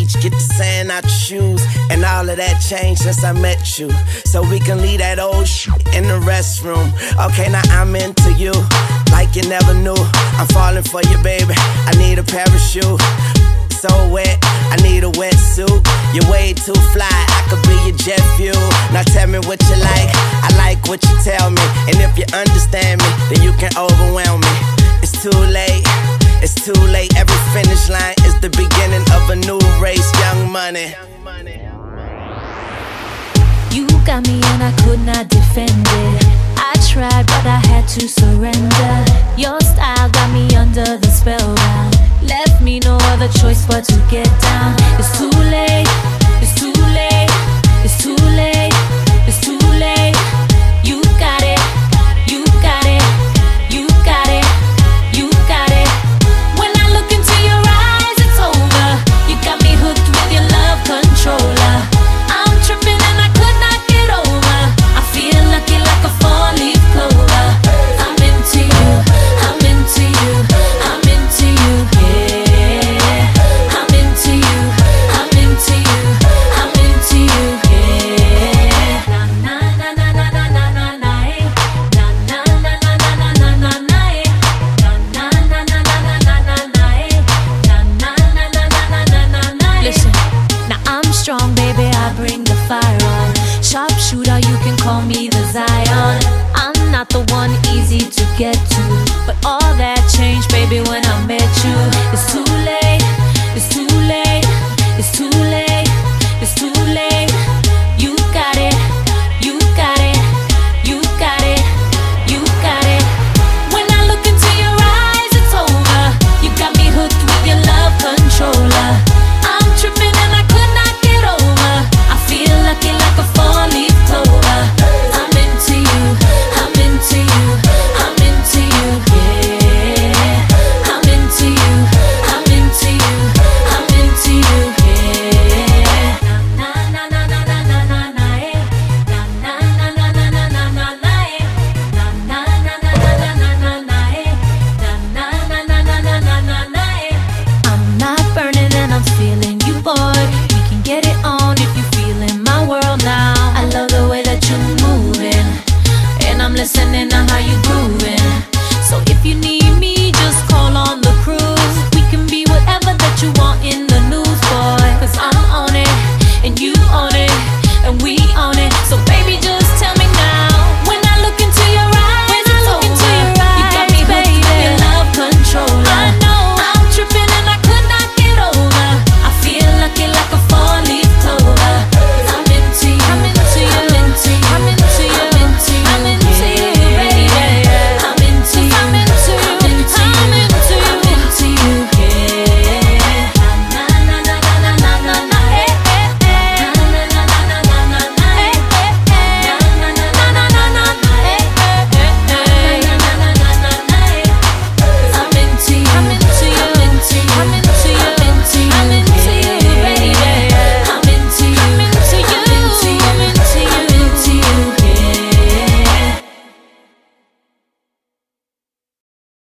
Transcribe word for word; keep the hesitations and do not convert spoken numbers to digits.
beach, get the sand out your shoes. And all of that changed since I met you. So we can leave that old shit in the restroom. Okay, now I'm into you, like you never knew. I'm falling for you, baby, I need a parachute. So wet, I need a wetsuit. You're way too fly, I could be your jet fuel. Now tell me what you like, I like what you tell me. And if you understand me, then you can overwhelm me. It's too late, it's too late. Every finish line is the beginning of a new race. Young Money. You got me and I could not defend it. I tried but I had to surrender. Your style got me under the spellbound. Left me no other choice but to get down. It's too late, it's too late, it's too late, it's too late. You got it, you got it, you got it, you got it. When I look into your eyes, it's over. You got me hooked with your love controller. I'm tripping and I could not get over. I feel lucky like a four-leaf clover. I'm into you, I'm into you, I'm into you, yeah. I'm into you, I'm into you, I'm into you, yeah. Na na na na na na na na eh. Na na na na na na na na na eh. Na na na na na na na na na eh. Na na na na na na na na eh. Listen, now I'm strong, baby, I bring the fire on. Sharpshooter, you can call me the Zion. I'm not the one easy to get to, but all that changed, baby, when I met you. It's too late, it's too late, it's too late.